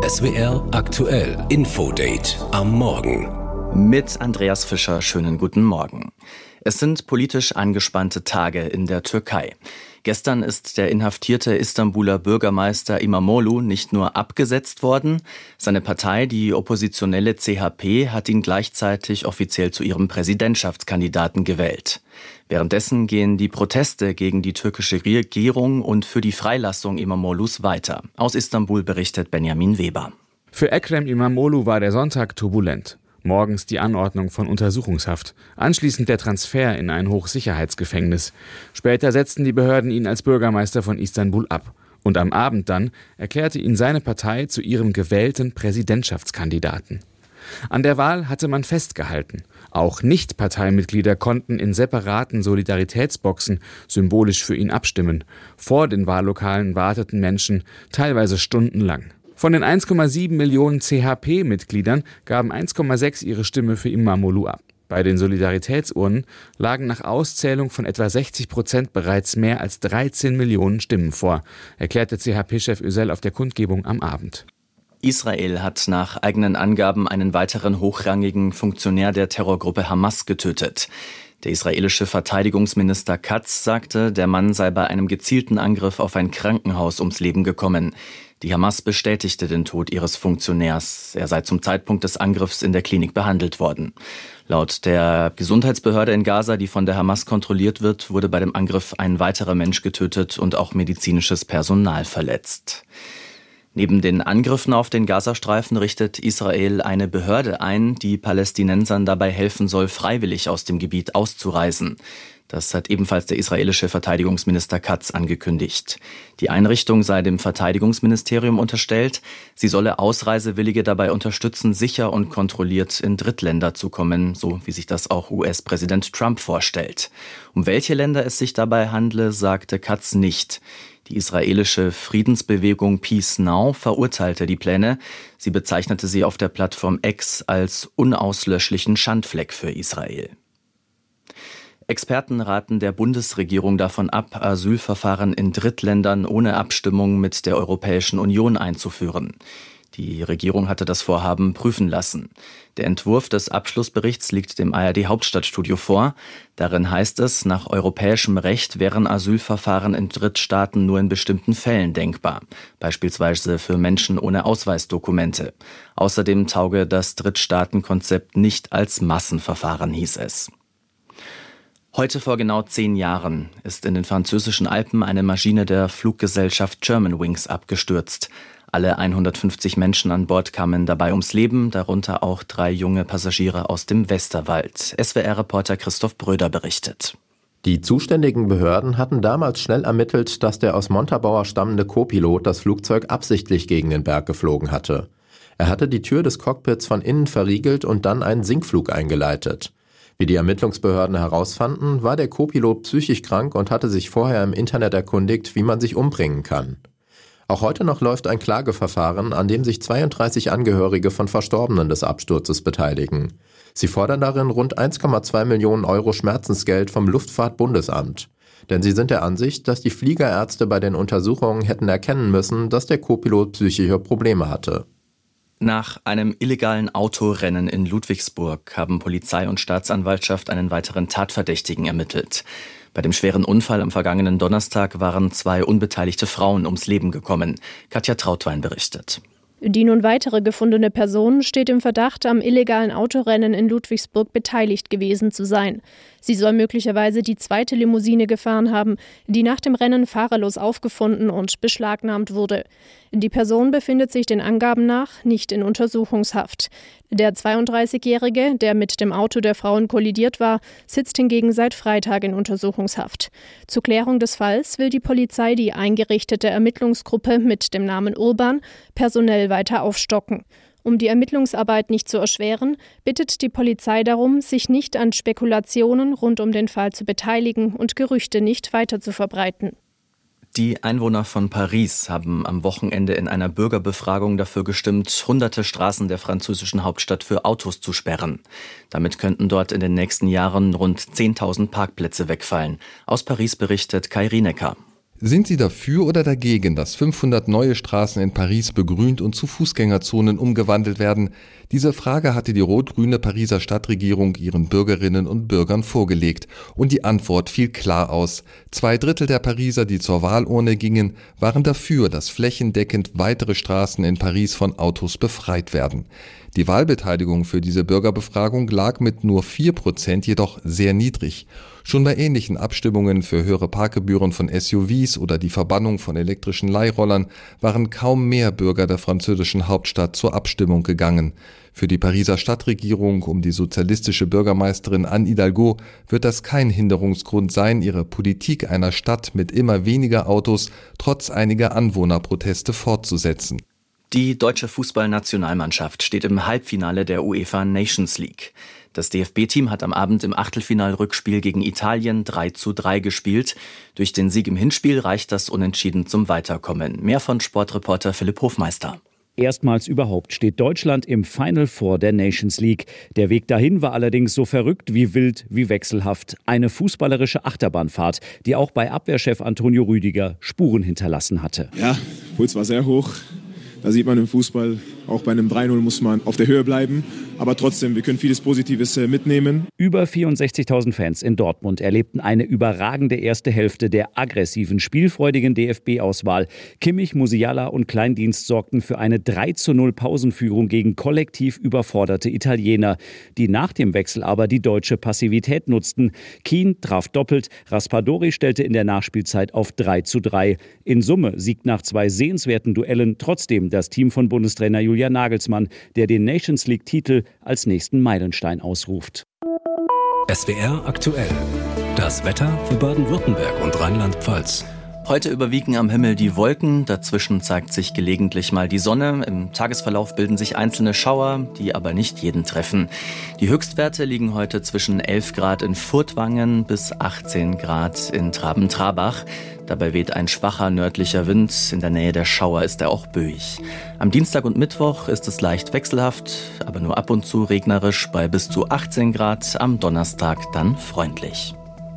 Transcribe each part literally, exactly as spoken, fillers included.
S W R aktuell Infodate am Morgen. Mit Andreas Fischer, schönen guten Morgen. Es sind politisch angespannte Tage in der Türkei. Gestern ist der inhaftierte Istanbuler Bürgermeister İmamoğlu nicht nur abgesetzt worden, seine Partei, die oppositionelle C H P, hat ihn gleichzeitig offiziell zu ihrem Präsidentschaftskandidaten gewählt. Währenddessen gehen die Proteste gegen die türkische Regierung und für die Freilassung İmamoğlus weiter. Aus Istanbul berichtet Benjamin Weber. Für Ekrem İmamoğlu war der Sonntag turbulent. Morgens die Anordnung von Untersuchungshaft, anschließend der Transfer in ein Hochsicherheitsgefängnis. Später setzten die Behörden ihn als Bürgermeister von Istanbul ab. Und am Abend dann erklärte ihn seine Partei zu ihrem gewählten Präsidentschaftskandidaten. An der Wahl hatte man festgehalten. Auch Nicht-Parteimitglieder konnten in separaten Solidaritätsboxen symbolisch für ihn abstimmen. Vor den Wahllokalen warteten Menschen, teilweise stundenlang. Von den eins Komma sieben Millionen C H P-Mitgliedern gaben eins Komma sechs ihre Stimme für İmamoğlu ab. Bei den Solidaritätsurnen lagen nach Auszählung von etwa sechzig Prozent bereits mehr als dreizehn Millionen Stimmen vor, erklärte C H P-Chef Özel auf der Kundgebung am Abend. Israel hat nach eigenen Angaben einen weiteren hochrangigen Funktionär der Terrorgruppe Hamas getötet. Der israelische Verteidigungsminister Katz sagte, der Mann sei bei einem gezielten Angriff auf ein Krankenhaus ums Leben gekommen. Die Hamas bestätigte den Tod ihres Funktionärs. Er sei zum Zeitpunkt des Angriffs in der Klinik behandelt worden. Laut der Gesundheitsbehörde in Gaza, die von der Hamas kontrolliert wird, wurde bei dem Angriff ein weiterer Mensch getötet und auch medizinisches Personal verletzt. Neben den Angriffen auf den Gazastreifen richtet Israel eine Behörde ein, die Palästinensern dabei helfen soll, freiwillig aus dem Gebiet auszureisen. Das hat ebenfalls der israelische Verteidigungsminister Katz angekündigt. Die Einrichtung sei dem Verteidigungsministerium unterstellt. Sie solle Ausreisewillige dabei unterstützen, sicher und kontrolliert in Drittländer zu kommen, so wie sich das auch U S-Präsident Trump vorstellt. Um welche Länder es sich dabei handle, sagte Katz nicht. Die israelische Friedensbewegung Peace Now verurteilte die Pläne. Sie bezeichnete sie auf der Plattform X als unauslöschlichen Schandfleck für Israel. Experten raten der Bundesregierung davon ab, Asylverfahren in Drittländern ohne Abstimmung mit der Europäischen Union einzuführen. Die Regierung hatte das Vorhaben prüfen lassen. Der Entwurf des Abschlussberichts liegt dem A R D-Hauptstadtstudio vor. Darin heißt es, nach europäischem Recht wären Asylverfahren in Drittstaaten nur in bestimmten Fällen denkbar, beispielsweise für Menschen ohne Ausweisdokumente. Außerdem tauge das Drittstaatenkonzept nicht als Massenverfahren, hieß es. Heute vor genau zehn Jahren ist in den französischen Alpen eine Maschine der Fluggesellschaft Germanwings abgestürzt. Alle hundertfünfzig Menschen an Bord kamen dabei ums Leben, darunter auch drei junge Passagiere aus dem Westerwald. S W R-Reporter Christoph Bröder berichtet. Die zuständigen Behörden hatten damals schnell ermittelt, dass der aus Montabaur stammende Co-Pilot das Flugzeug absichtlich gegen den Berg geflogen hatte. Er hatte die Tür des Cockpits von innen verriegelt und dann einen Sinkflug eingeleitet. Wie die Ermittlungsbehörden herausfanden, war der Co-Pilot psychisch krank und hatte sich vorher im Internet erkundigt, wie man sich umbringen kann. Auch heute noch läuft ein Klageverfahren, an dem sich zweiunddreißig Angehörige von Verstorbenen des Absturzes beteiligen. Sie fordern darin rund eins Komma zwei Millionen Euro Schmerzensgeld vom Luftfahrtbundesamt. Denn sie sind der Ansicht, dass die Fliegerärzte bei den Untersuchungen hätten erkennen müssen, dass der Co-Pilot psychische Probleme hatte. Nach einem illegalen Autorennen in Ludwigsburg haben Polizei und Staatsanwaltschaft einen weiteren Tatverdächtigen ermittelt. Bei dem schweren Unfall am vergangenen Donnerstag waren zwei unbeteiligte Frauen ums Leben gekommen. Katja Trautwein berichtet. Die nun weitere gefundene Person steht im Verdacht, am illegalen Autorennen in Ludwigsburg beteiligt gewesen zu sein. Sie soll möglicherweise die zweite Limousine gefahren haben, die nach dem Rennen fahrerlos aufgefunden und beschlagnahmt wurde. Die Person befindet sich den Angaben nach nicht in Untersuchungshaft. Der zweiunddreißigjährige, der mit dem Auto der Frauen kollidiert war, sitzt hingegen seit Freitag in Untersuchungshaft. Zur Klärung des Falls will die Polizei die eingerichtete Ermittlungsgruppe mit dem Namen Urban personell weiter aufstocken. Um die Ermittlungsarbeit nicht zu erschweren, bittet die Polizei darum, sich nicht an Spekulationen rund um den Fall zu beteiligen und Gerüchte nicht weiter zu verbreiten. Die Einwohner von Paris haben am Wochenende in einer Bürgerbefragung dafür gestimmt, hunderte Straßen der französischen Hauptstadt für Autos zu sperren. Damit könnten dort in den nächsten Jahren rund zehntausend Parkplätze wegfallen. Aus Paris berichtet Kai Rienecker. Sind Sie dafür oder dagegen, dass fünfhundert neue Straßen in Paris begrünt und zu Fußgängerzonen umgewandelt werden? Diese Frage hatte die rot-grüne Pariser Stadtregierung ihren Bürgerinnen und Bürgern vorgelegt. Und die Antwort fiel klar aus. Zwei Drittel der Pariser, die zur Wahlurne gingen, waren dafür, dass flächendeckend weitere Straßen in Paris von Autos befreit werden. Die Wahlbeteiligung für diese Bürgerbefragung lag mit nur vier Prozent jedoch sehr niedrig. Schon bei ähnlichen Abstimmungen für höhere Parkgebühren von S U Vs oder die Verbannung von elektrischen Leihrollern waren kaum mehr Bürger der französischen Hauptstadt zur Abstimmung gegangen. Für die Pariser Stadtregierung um die sozialistische Bürgermeisterin Anne Hidalgo wird das kein Hinderungsgrund sein, ihre Politik einer Stadt mit immer weniger Autos trotz einiger Anwohnerproteste fortzusetzen. Die deutsche Fußballnationalmannschaft steht im Halbfinale der UEFA Nations League. Das D F B-Team hat am Abend im Achtelfinalrückspiel gegen Italien drei zu drei gespielt. Durch den Sieg im Hinspiel reicht das Unentschieden zum Weiterkommen. Mehr von Sportreporter Philipp Hofmeister. Erstmals überhaupt steht Deutschland im Final Four der Nations League. Der Weg dahin war allerdings so verrückt wie wild wie wechselhaft. Eine fußballerische Achterbahnfahrt, die auch bei Abwehrchef Antonio Rüdiger Spuren hinterlassen hatte. Ja, Puls war sehr hoch. Da sieht man im Fußball, auch bei einem drei null muss man auf der Höhe bleiben. Aber trotzdem, wir können vieles Positives mitnehmen. Über vierundsechzigtausend Fans in Dortmund erlebten eine überragende erste Hälfte der aggressiven, spielfreudigen D F B-Auswahl. Kimmich, Musiala und Kleindienst sorgten für eine drei zu null Pausenführung gegen kollektiv überforderte Italiener, die nach dem Wechsel aber die deutsche Passivität nutzten. Kean traf doppelt, Raspadori stellte in der Nachspielzeit auf drei zu drei. In Summe siegt nach zwei sehenswerten Duellen trotzdem das Team von Bundestrainer Julian Nagelsmann, der den Nations League-Titel als nächsten Meilenstein ausruft. S W R aktuell. Das Wetter für Baden-Württemberg und Rheinland-Pfalz. Heute überwiegen am Himmel die Wolken, dazwischen zeigt sich gelegentlich mal die Sonne. Im Tagesverlauf bilden sich einzelne Schauer, die aber nicht jeden treffen. Die Höchstwerte liegen heute zwischen elf Grad in Furtwangen bis achtzehn Grad in Traben-Trabach. Dabei weht ein schwacher nördlicher Wind, in der Nähe der Schauer ist er auch böig. Am Dienstag und Mittwoch ist es leicht wechselhaft, aber nur ab und zu regnerisch bei bis zu achtzehn Grad, am Donnerstag dann freundlich.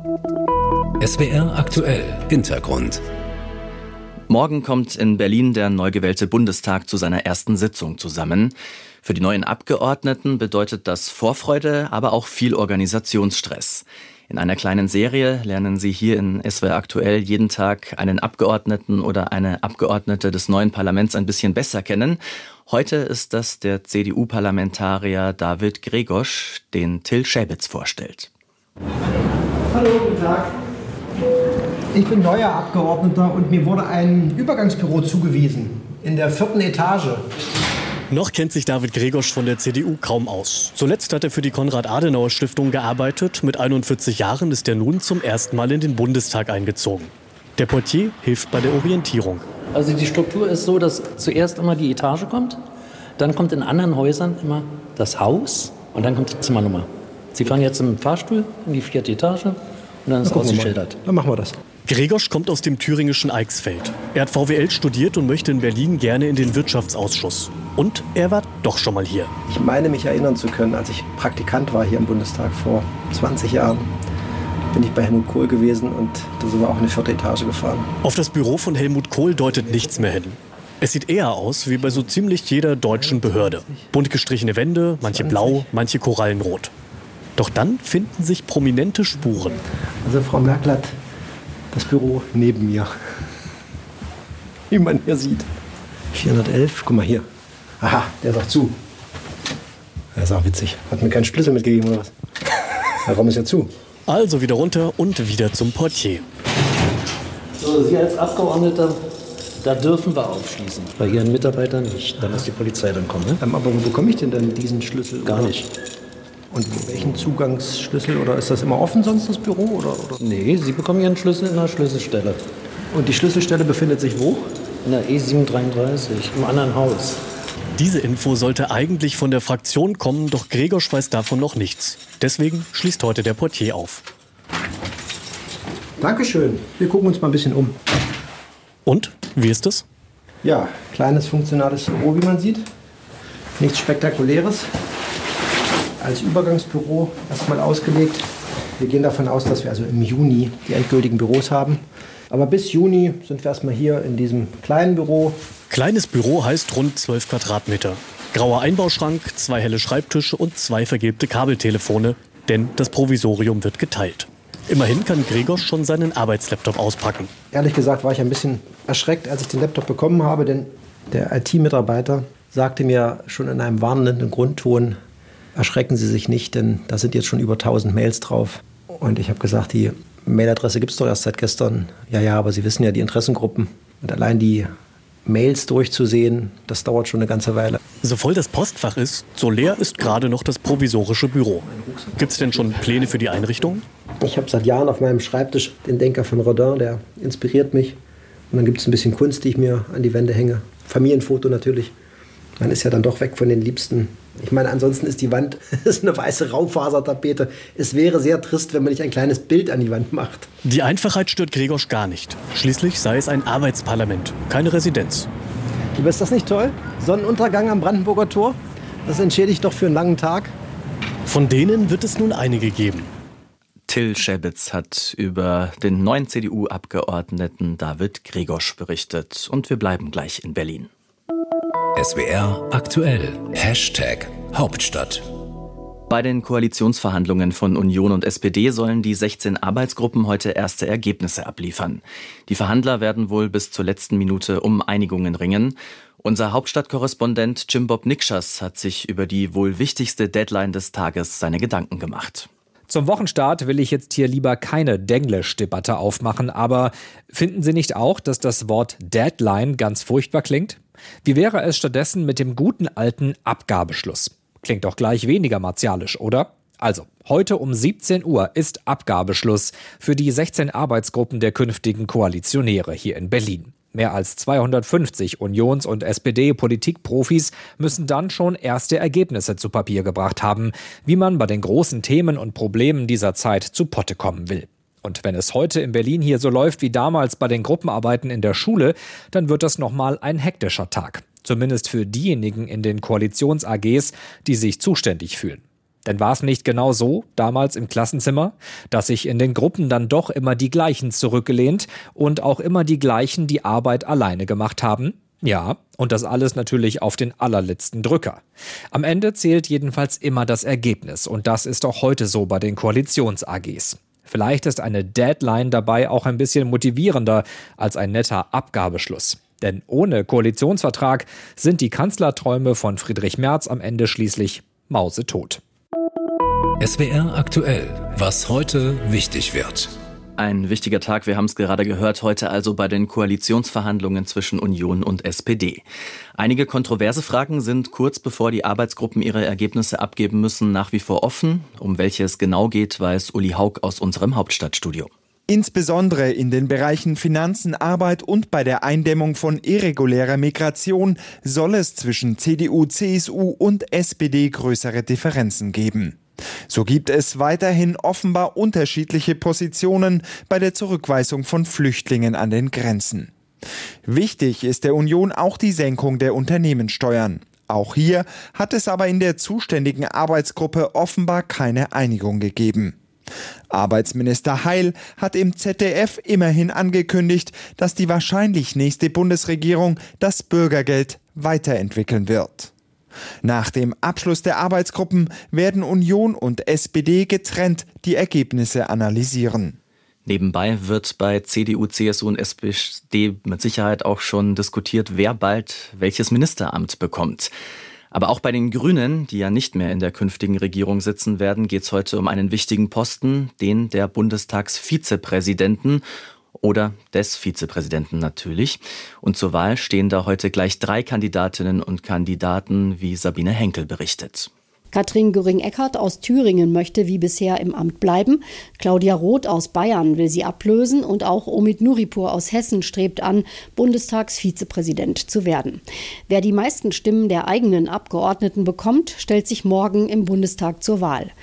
S W R aktuell Hintergrund. Morgen kommt in Berlin der neu gewählte Bundestag zu seiner ersten Sitzung zusammen. Für die neuen Abgeordneten bedeutet das Vorfreude, aber auch viel Organisationsstress. In einer kleinen Serie lernen Sie hier in S W R aktuell jeden Tag einen Abgeordneten oder eine Abgeordnete des neuen Parlaments ein bisschen besser kennen. Heute ist das der C D U-Parlamentarier David Gregorsch, den Till Schäbitz vorstellt. Hallo, guten Tag. Ich bin neuer Abgeordneter und mir wurde ein Übergangsbüro zugewiesen, in der vierten Etage. Noch kennt sich David Gregorsch von der C D U kaum aus. Zuletzt hat er für die Konrad-Adenauer-Stiftung gearbeitet. Mit einundvierzig Jahren ist er nun zum ersten Mal in den Bundestag eingezogen. Der Portier hilft bei der Orientierung. Also die Struktur ist so, dass zuerst immer die Etage kommt, dann kommt in anderen Häusern immer das Haus und dann kommt die Zimmernummer. Sie fahren jetzt im Fahrstuhl in die vierte Etage und dann ist ausgeschildert. Dann machen wir das. Gregorsch kommt aus dem thüringischen Eichsfeld. Er hat V W L studiert und möchte in Berlin gerne in den Wirtschaftsausschuss. Und er war doch schon mal hier. Ich meine mich erinnern zu können, als ich Praktikant war hier im Bundestag vor zwanzig Jahren. Bin ich bei Helmut Kohl gewesen und da sind wir auch in die vierte Etage gefahren. Auf das Büro von Helmut Kohl deutet nichts mehr hin. Es sieht eher aus wie bei so ziemlich jeder deutschen Behörde. Bunt gestrichene Wände, manche blau, manche korallenrot. Doch dann finden sich prominente Spuren. Also Frau Merkel hat das Büro neben mir. Wie man hier sieht. vierhundertelf, guck mal hier. Aha, der ist auch zu. Das ist auch witzig. Hat mir keinen Schlüssel mitgegeben oder was? Der Raum ist ja zu. Also wieder runter und wieder zum Portier. So, Sie als Abgeordneter, da dürfen wir aufschließen. Bei Ihren Mitarbeitern nicht. Da muss die Polizei dann kommen. Ne? Ähm, aber wo bekomme ich denn dann diesen Schlüssel? Gar nicht. Und welchen Zugangsschlüssel? Oder ist das immer offen sonst, das Büro? Oder, oder? Nee, Sie bekommen Ihren Schlüssel in der Schlüsselstelle. Und die Schlüsselstelle befindet sich wo? In der E siebenhundertdreiunddreißig, im anderen Haus. Diese Info sollte eigentlich von der Fraktion kommen, doch Gregorsch weiß davon noch nichts. Deswegen schließt heute der Portier auf. Dankeschön. Wir gucken uns mal ein bisschen um. Und? Wie ist es? Ja, kleines, funktionales Büro, wie man sieht. Nichts Spektakuläres. Als Übergangsbüro erstmal ausgelegt. Wir gehen davon aus, dass wir also im Juni die endgültigen Büros haben. Aber bis Juni sind wir erstmal hier in diesem kleinen Büro. Kleines Büro heißt rund zwölf Quadratmeter. Grauer Einbauschrank, zwei helle Schreibtische und zwei vergilbte Kabeltelefone, denn das Provisorium wird geteilt. Immerhin kann Gregos schon seinen Arbeitslaptop auspacken. Ehrlich gesagt war ich ein bisschen erschreckt, als ich den Laptop bekommen habe, denn der I T-Mitarbeiter sagte mir schon in einem warnenden Grundton, erschrecken Sie sich nicht, denn da sind jetzt schon über tausend Mails drauf. Und ich habe gesagt, die Mailadresse gibt es doch erst seit gestern. Ja, ja, aber Sie wissen ja, die Interessengruppen. Und allein die Mails durchzusehen, das dauert schon eine ganze Weile. So voll das Postfach ist, so leer ist gerade noch das provisorische Büro. Gibt es denn schon Pläne für die Einrichtung? Ich habe seit Jahren auf meinem Schreibtisch den Denker von Rodin, der inspiriert mich. Und dann gibt es ein bisschen Kunst, die ich mir an die Wände hänge. Familienfoto natürlich. Man ist ja dann doch weg von den Liebsten. Ich meine, ansonsten ist die Wand ist eine weiße Raufasertapete. Es wäre sehr trist, wenn man nicht ein kleines Bild an die Wand macht. Die Einfachheit stört Gregos gar nicht. Schließlich sei es ein Arbeitsparlament, keine Residenz. Lieber, ist das nicht toll? Sonnenuntergang am Brandenburger Tor? Das entschädigt doch für einen langen Tag. Von denen wird es nun einige geben. Till Schäbitz hat über den neuen C D U-Abgeordneten David Gregos berichtet. Und wir bleiben gleich in Berlin. S W R aktuell. Hashtag Hauptstadt. Bei den Koalitionsverhandlungen von Union und S P D sollen die sechzehn Arbeitsgruppen heute erste Ergebnisse abliefern. Die Verhandler werden wohl bis zur letzten Minute um Einigungen ringen. Unser Hauptstadtkorrespondent Jim Bob Nikschas hat sich über die wohl wichtigste Deadline des Tages seine Gedanken gemacht. Zum Wochenstart will ich jetzt hier lieber keine Denglisch-Debatte aufmachen, aber finden Sie nicht auch, dass das Wort Deadline ganz furchtbar klingt? Wie wäre es stattdessen mit dem guten alten Abgabeschluss? Klingt doch gleich weniger martialisch, oder? Also, heute um siebzehn Uhr ist Abgabeschluss für die sechzehn Arbeitsgruppen der künftigen Koalitionäre hier in Berlin. Mehr als zweihundertfünfzig Unions- und S P D-Politikprofis müssen dann schon erste Ergebnisse zu Papier gebracht haben, wie man bei den großen Themen und Problemen dieser Zeit zu Potte kommen will. Und wenn es heute in Berlin hier so läuft wie damals bei den Gruppenarbeiten in der Schule, dann wird das nochmal ein hektischer Tag. Zumindest für diejenigen in den Koalitions-A Gs, die sich zuständig fühlen. Denn war es nicht genau so, damals im Klassenzimmer, dass sich in den Gruppen dann doch immer die Gleichen zurückgelehnt und auch immer die Gleichen die Arbeit alleine gemacht haben? Ja, und das alles natürlich auf den allerletzten Drücker. Am Ende zählt jedenfalls immer das Ergebnis und das ist auch heute so bei den Koalitions-A Gs. Vielleicht ist eine Deadline dabei auch ein bisschen motivierender als ein netter Abgabeschluss. Denn ohne Koalitionsvertrag sind die Kanzlerträume von Friedrich Merz am Ende schließlich mausetot. S W R aktuell, was heute wichtig wird. Ein wichtiger Tag, wir haben es gerade gehört, heute also bei den Koalitionsverhandlungen zwischen Union und S P D. Einige kontroverse Fragen sind kurz bevor die Arbeitsgruppen ihre Ergebnisse abgeben müssen nach wie vor offen. Um welche es genau geht, weiß Uli Haug aus unserem Hauptstadtstudio. Insbesondere in den Bereichen Finanzen, Arbeit und bei der Eindämmung von irregulärer Migration soll es zwischen C D U, C S U und S P D größere Differenzen geben. So gibt es weiterhin offenbar unterschiedliche Positionen bei der Zurückweisung von Flüchtlingen an den Grenzen. Wichtig ist der Union auch die Senkung der Unternehmenssteuern. Auch hier hat es aber in der zuständigen Arbeitsgruppe offenbar keine Einigung gegeben. Arbeitsminister Heil hat im Z D F immerhin angekündigt, dass die wahrscheinlich nächste Bundesregierung das Bürgergeld weiterentwickeln wird. Nach dem Abschluss der Arbeitsgruppen werden Union und S P D getrennt die Ergebnisse analysieren. Nebenbei wird bei C D U, C S U und S P D mit Sicherheit auch schon diskutiert, wer bald welches Ministeramt bekommt. Aber auch bei den Grünen, die ja nicht mehr in der künftigen Regierung sitzen werden, geht es heute um einen wichtigen Posten, den der Bundestagsvizepräsidenten oder des Vizepräsidenten natürlich. Und zur Wahl stehen da heute gleich drei Kandidatinnen und Kandidaten, wie Sabine Henkel berichtet. Katrin Göring-Eckardt aus Thüringen möchte wie bisher im Amt bleiben. Claudia Roth aus Bayern will sie ablösen und auch Omid Nuripur aus Hessen strebt an, Bundestagsvizepräsident zu werden. Wer die meisten Stimmen der eigenen Abgeordneten bekommt, stellt sich morgen im Bundestag zur Wahl.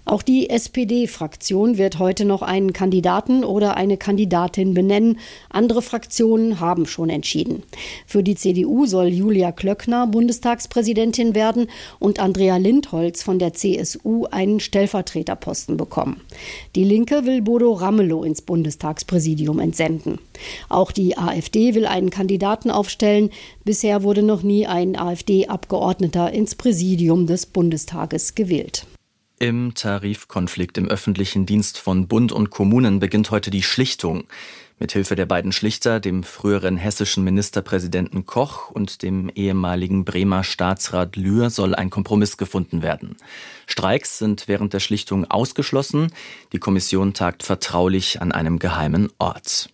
Auch die S P D-Fraktion wird heute noch einen Kandidaten oder eine Kandidatin benennen. Andere Fraktionen haben schon entschieden. Für die C D U soll Julia Klöckner Bundestagspräsidentin werden und Andrea Lindholz von der C S U einen Stellvertreterposten bekommen. Die Linke will Bodo Ramelow ins Bundestagspräsidium entsenden. Auch die AfD will einen Kandidaten aufstellen. Bisher wurde noch nie ein AfD-Abgeordneter ins Präsidium des Bundestages gewählt. Im Tarifkonflikt im öffentlichen Dienst von Bund und Kommunen beginnt heute die Schlichtung. Mithilfe der beiden Schlichter, dem früheren hessischen Ministerpräsidenten Koch und dem ehemaligen Bremer Staatsrat Lühr, soll ein Kompromiss gefunden werden. Streiks sind während der Schlichtung ausgeschlossen. Die Kommission tagt vertraulich an einem geheimen Ort.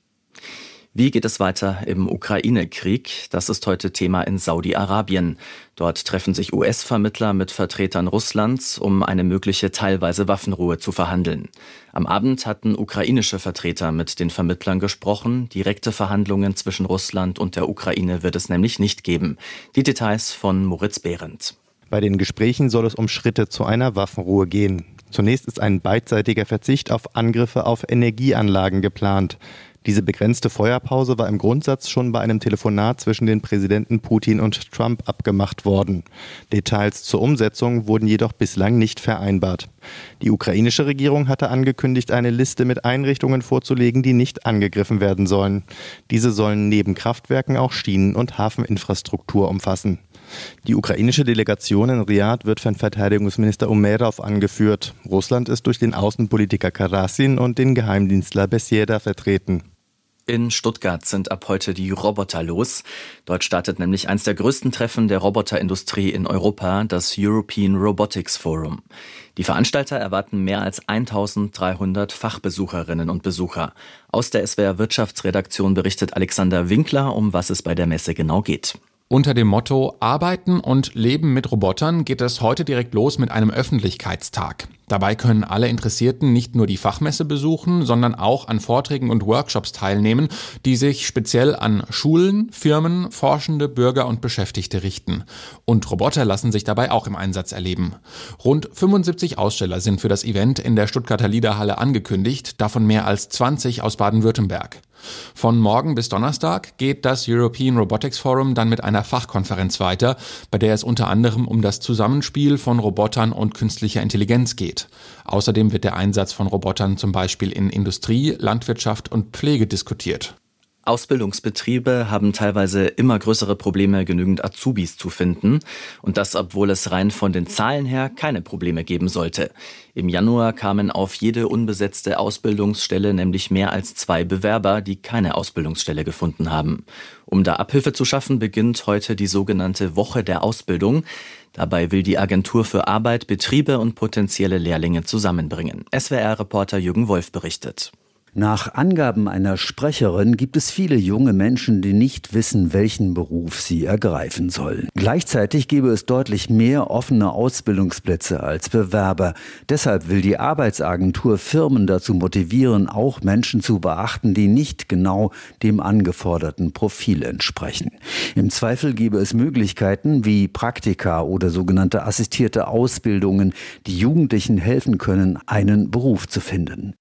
Wie geht es weiter im Ukraine-Krieg? Das ist heute Thema in Saudi-Arabien. Dort treffen sich U S-Vermittler mit Vertretern Russlands, um eine mögliche teilweise Waffenruhe zu verhandeln. Am Abend hatten ukrainische Vertreter mit den Vermittlern gesprochen. Direkte Verhandlungen zwischen Russland und der Ukraine wird es nämlich nicht geben. Die Details von Moritz Behrendt. Bei den Gesprächen soll es um Schritte zu einer Waffenruhe gehen. Zunächst ist ein beidseitiger Verzicht auf Angriffe auf Energieanlagen geplant. Diese begrenzte Feuerpause war im Grundsatz schon bei einem Telefonat zwischen den Präsidenten Putin und Trump abgemacht worden. Details zur Umsetzung wurden jedoch bislang nicht vereinbart. Die ukrainische Regierung hatte angekündigt, eine Liste mit Einrichtungen vorzulegen, die nicht angegriffen werden sollen. Diese sollen neben Kraftwerken auch Schienen- und Hafeninfrastruktur umfassen. Die ukrainische Delegation in Riad wird von Verteidigungsminister Umerov angeführt. Russland ist durch den Außenpolitiker Karasin und den Geheimdienstler Besjeda vertreten. In Stuttgart sind ab heute die Roboter los. Dort startet nämlich eines der größten Treffen der Roboterindustrie in Europa, das European Robotics Forum. Die Veranstalter erwarten mehr als eintausenddreihundert Fachbesucherinnen und Besucher. Aus der S W R Wirtschaftsredaktion berichtet Alexander Winkler, um was es bei der Messe genau geht. Unter dem Motto Arbeiten und Leben mit Robotern geht es heute direkt los mit einem Öffentlichkeitstag. Dabei können alle Interessierten nicht nur die Fachmesse besuchen, sondern auch an Vorträgen und Workshops teilnehmen, die sich speziell an Schulen, Firmen, Forschende, Bürger und Beschäftigte richten. Und Roboter lassen sich dabei auch im Einsatz erleben. Rund fünfundsiebzig Aussteller sind für das Event in der Stuttgarter Liederhalle angekündigt, davon mehr als zwanzig aus Baden-Württemberg. Von morgen bis Donnerstag geht das European Robotics Forum dann mit einer Fachkonferenz weiter, bei der es unter anderem um das Zusammenspiel von Robotern und künstlicher Intelligenz geht. Außerdem wird der Einsatz von Robotern zum Beispiel in Industrie, Landwirtschaft und Pflege diskutiert. Ausbildungsbetriebe haben teilweise immer größere Probleme, genügend Azubis zu finden. Und das, obwohl es rein von den Zahlen her keine Probleme geben sollte. Im Januar kamen auf jede unbesetzte Ausbildungsstelle nämlich mehr als zwei Bewerber, die keine Ausbildungsstelle gefunden haben. Um da Abhilfe zu schaffen, beginnt heute die sogenannte Woche der Ausbildung. Dabei will die Agentur für Arbeit Betriebe und potenzielle Lehrlinge zusammenbringen. S W R-Reporter Jürgen Wolf berichtet. Nach Angaben einer Sprecherin gibt es viele junge Menschen, die nicht wissen, welchen Beruf sie ergreifen sollen. Gleichzeitig gäbe es deutlich mehr offene Ausbildungsplätze als Bewerber. Deshalb will die Arbeitsagentur Firmen dazu motivieren, auch Menschen zu beachten, die nicht genau dem angeforderten Profil entsprechen. Im Zweifel gäbe es Möglichkeiten wie Praktika oder sogenannte assistierte Ausbildungen, die Jugendlichen helfen können, einen Beruf zu finden.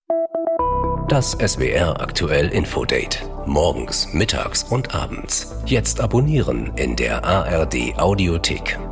Das S W R Aktuell Infodate. Morgens, mittags und abends. Jetzt abonnieren in der A R D Audiothek.